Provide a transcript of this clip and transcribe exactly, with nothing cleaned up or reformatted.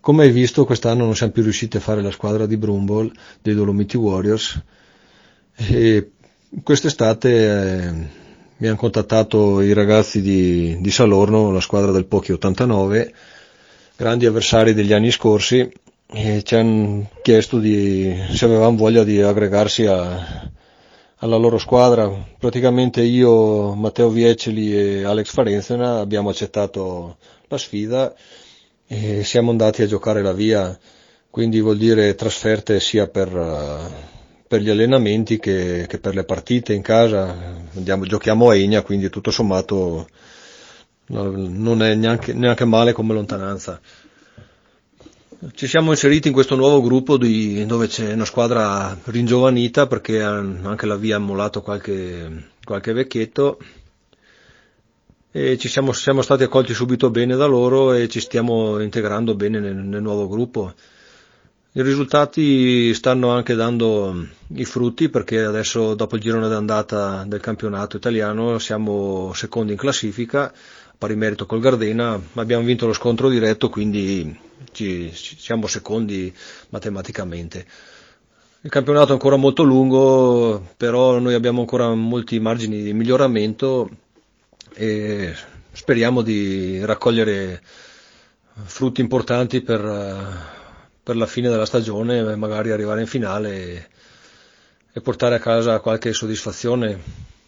come hai visto, quest'anno non siamo più riusciti a fare la squadra di Brumbol, dei Dolomiti Warriors, e quest'estate eh, mi hanno contattato i ragazzi di, di Salorno, la squadra del Pochi ottantanove, grandi avversari degli anni scorsi, e ci hanno chiesto di, se avevamo voglia di aggregarsi a, alla loro squadra. Praticamente io, Matteo Vieceli e Alex Farenzena abbiamo accettato la sfida e siamo andati a giocare la via, quindi vuol dire trasferte sia per, per gli allenamenti che, che per le partite in casa. Andiamo, giochiamo a Egna, quindi tutto sommato non è neanche, neanche male come lontananza. Ci siamo inseriti in questo nuovo gruppo di, dove c'è una squadra ringiovanita, perché anche la via ha mollato qualche, qualche vecchietto, e ci siamo, siamo stati accolti subito bene da loro e ci stiamo integrando bene nel, nel nuovo gruppo. I risultati stanno anche dando i frutti, perché adesso, dopo il girone d'andata del campionato italiano, siamo secondi in classifica, pari merito col Gardena, abbiamo vinto lo scontro diretto, quindi ci, siamo secondi matematicamente. Il campionato è ancora molto lungo, però noi abbiamo ancora molti margini di miglioramento e speriamo di raccogliere frutti importanti per, per la fine della stagione, magari arrivare in finale e, e portare a casa qualche soddisfazione.